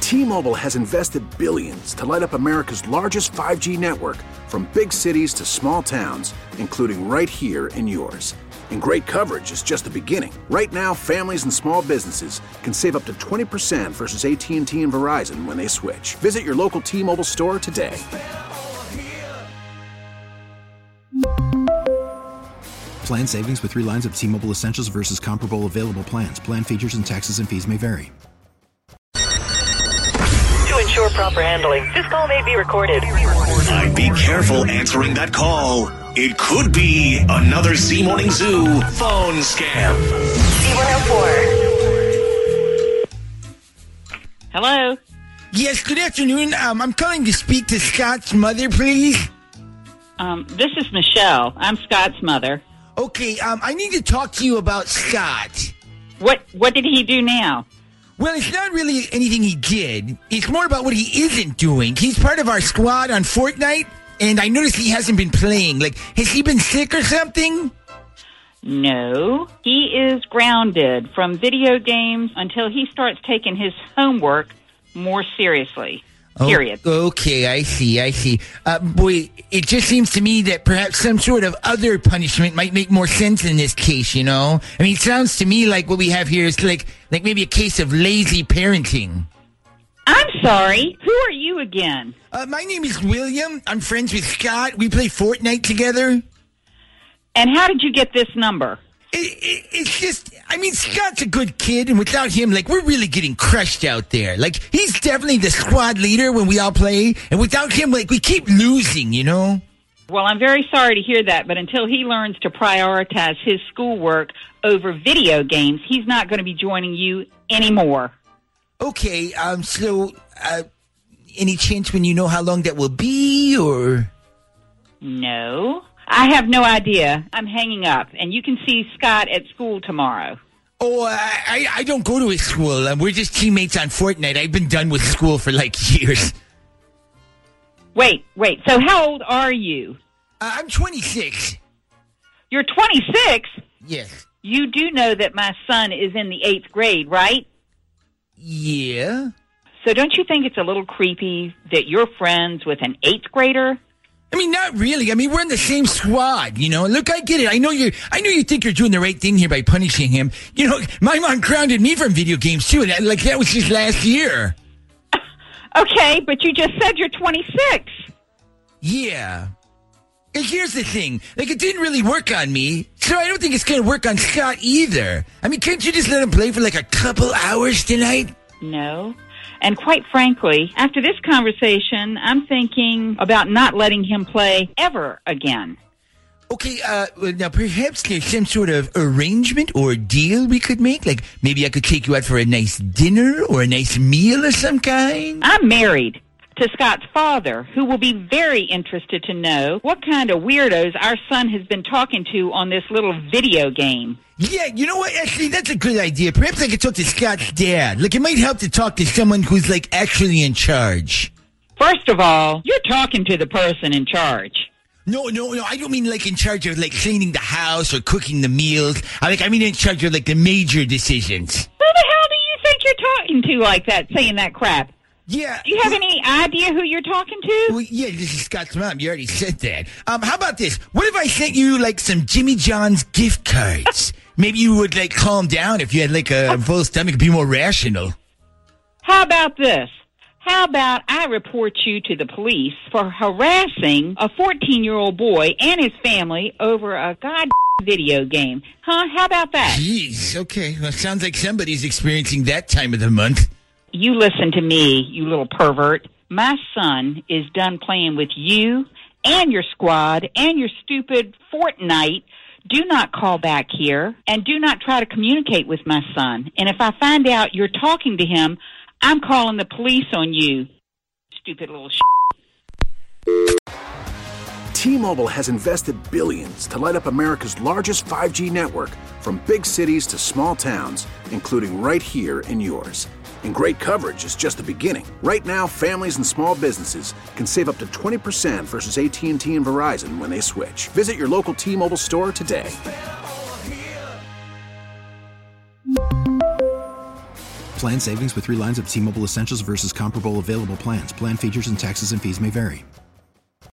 T-Mobile has invested billions to light up America's largest 5G network, from big cities to small towns, including right here in yours. And great coverage is just the beginning. Right now, families and small businesses can save up to 20% versus AT&T and Verizon when they switch. Visit your local T-Mobile store today. Plan savings with 3 lines of T-Mobile Essentials versus comparable available plans. Plan features and taxes and fees may vary. To ensure proper handling, this call may be recorded. I'd be careful answering that call. It could be another Z Morning Zoo phone scam. Z104. Hello? Yes, good afternoon. I'm calling to speak to Scott's mother, please. This is Michelle. I'm Scott's mother. Okay, I need to talk to you about Scott. What did he do now? Well, it's not really anything he did. It's more about what he isn't doing. He's part of our squad on Fortnite, and I noticed he hasn't been playing. Like, has he been sick or something? No. He is grounded from video games until he starts taking his homework more seriously. Period. Oh, okay, I see. Boy, it just seems to me that perhaps some sort of other punishment might make more sense in this case, you know? I mean, it sounds to me like what we have here is like maybe a case of lazy parenting. I'm sorry. Who are you again? My name is William. I'm friends with Scott. We play Fortnite together. And how did you get this number? It's just, I mean, Scott's a good kid, and without him, like, we're really getting crushed out there. Like, he's definitely the squad leader when we all play, and without him, like, we keep losing, you know? Well, I'm very sorry to hear that, but until he learns to prioritize his schoolwork over video games, he's not going to be joining you anymore. Okay, so, any chance when you know how long that will be, or? No. I have no idea. I'm hanging up, and you can see Scott at school tomorrow. Oh, I don't go to his school. We're just teammates on Fortnite. I've been done with school for, like, years. Wait. So how old are you? I'm 26. You're 26? Yes. You do know that my son is in the 8th grade, right? Yeah. So don't you think it's a little creepy that you're friends with an 8th grader? I mean, not really. I mean, we're in the same squad, you know. Look, I get it. I know you think you're doing the right thing here by punishing him. You know, my mom grounded me from video games too, and that was just last year. Okay, but you just said you're 26. Yeah. And here's the thing. Like, it didn't really work on me, so I don't think it's going to work on Scott either. I mean, can't you just let him play for like a couple hours tonight? No. And quite frankly, after this conversation, I'm thinking about not letting him play ever again. Okay, now perhaps there's some sort of arrangement or deal we could make? Like, maybe I could take you out for a nice dinner or a nice meal of some kind? I'm married to Scott's father, who will be very interested to know what kind of weirdos our son has been talking to on this little video game. Yeah, you know what? Actually, that's a good idea. Perhaps I could talk to Scott's dad. Like, it might help to talk to someone who's, like, actually in charge. First of all, you're talking to the person in charge. No, I don't mean, like, in charge of, like, cleaning the house or cooking the meals. I mean in charge of, like, the major decisions. Who the hell do you think you're talking to like that, saying that crap? Yeah. Do you have any idea who you're talking to? Well, yeah, this is Scott's mom. You already said that. How about this? What if I sent you, like, some Jimmy John's gift cards? Maybe you would, like, calm down if you had, like, a full stomach, be more rational. How about this? How about I report you to the police for harassing a 14-year-old boy and his family over a goddamn video game? Huh? How about that? Jeez, okay. Well, sounds like somebody's experiencing that time of the month. You listen to me, you little pervert. My son is done playing with you and your squad and your stupid Fortnite. Do not call back here, and do not try to communicate with my son. And if I find out you're talking to him, I'm calling the police on you, stupid little shit. T-Mobile has invested billions to light up America's largest 5G network, from big cities to small towns, including right here in yours. And great coverage is just the beginning. Right now, families and small businesses can save up to 20% versus AT&T and Verizon when they switch. Visit your local T-Mobile store today. Plan savings with 3 lines of T-Mobile Essentials versus comparable available plans. Plan features and taxes and fees may vary.